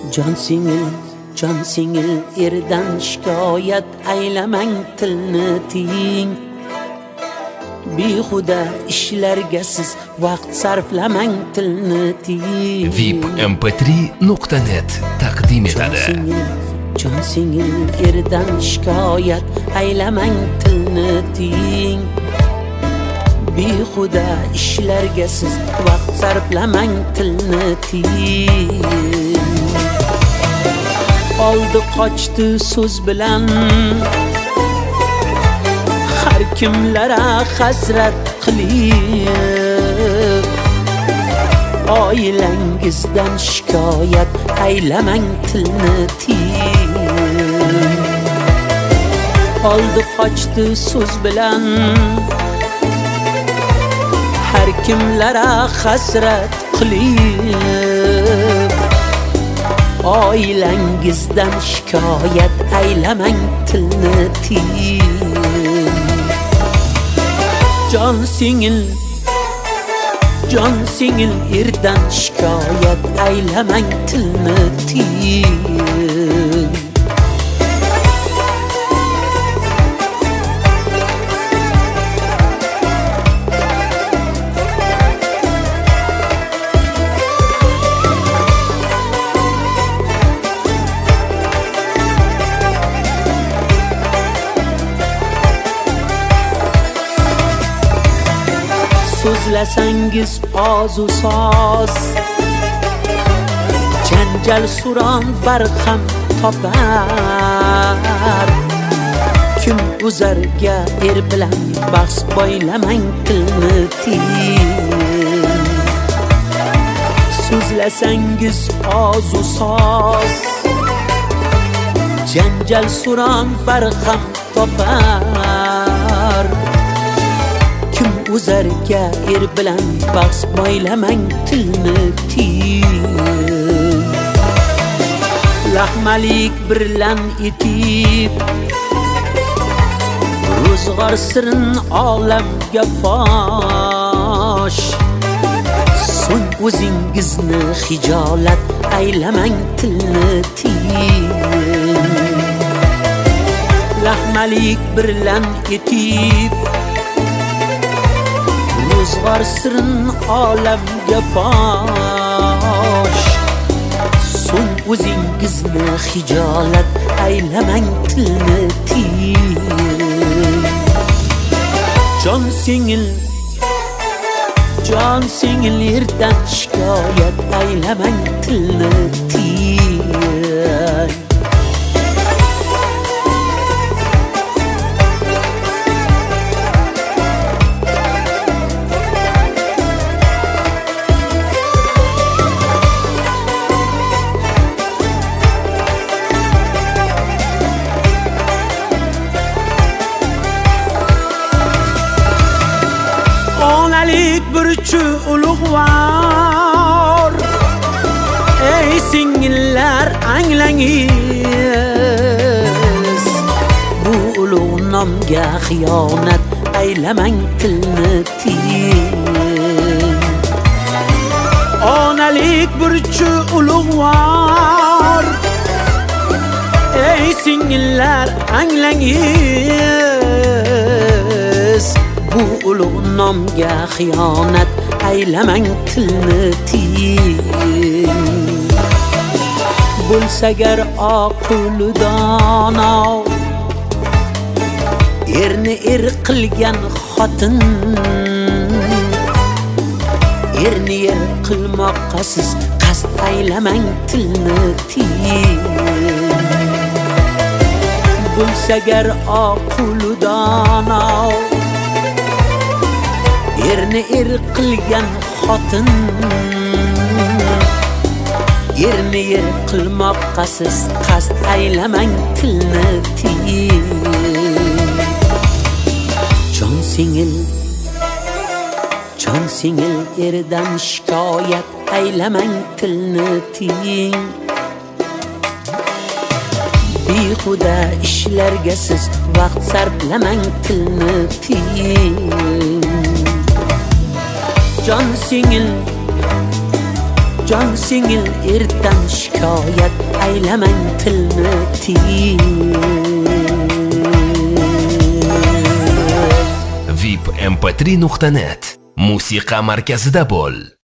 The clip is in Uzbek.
Jon singil erdan shikoyat aylamang, tilni tiying. Behuda ishlarga siz vaqt sarflamang, tilni tiying. vipmp3.net taqdim etadi. Jon singil erdan shikoyat aylamang, tilni tiying. Behuda ishlarga siz vaqt sarflamang, tilni tiying. Oldi qochdi so'z bilan har kimlara hasrat qilib, oilangizdan shikoyat aylamang, tilni tiying. Oldi qochdi so'z bilan har kimlara hasrat qilib, oilangizdan shikoyat aylamang, tilni tiying. Jon singil erdan shikoyat aylamang, tilni tiying. So'zlasangiz ozu soz, janjal suron barham topar. Kim uzarga er bilan bahs boylamang, tilni tiying. So'zlasangiz ozu soz, janjal suron barham topar. Uzarga er bilan bahs boylamang, tilni tiying. Lahmalik birlan etib ro'zg'or sirin olamga fosh. So'ng o'zingizni hijolat aylamang, tilni tiying. Lahmalik birlan etib ro'zg'or sirin olamga fosh. So'ng o'zingizni hijolat aylamang, tilni tiying. Jon singil erdan shikoyat aylamang, tilni tiying. Onalik burchi ulug'vor, ey singillar anglangiz. Bu ulug' nomga xiyonat aylamang, tilni tiying. Onalik burchi ulug'vor, ey singillar anglangiz. Bu ulug' nomga xiyonat aylamang, tilni tiying. Bo'lsa agar oqulu dono, erni er qilgan xotin, erni er qilmoqqa siz qasd aylamang, tilni tiying. Bo'lsa agar oqulu dono, erni er qilgan xotin, erni er qilmoqqa siz qasd aylamang, tilni tiying. Jon singil erdan shikoyat aylamang, tilni tiying. Behuda ishlarga siz vaqt sarflamang, tilni tiying. Jon jon singil erdan shikoyat aylamang tilni tiy. vipmp3.net musiqa markazida bo'l.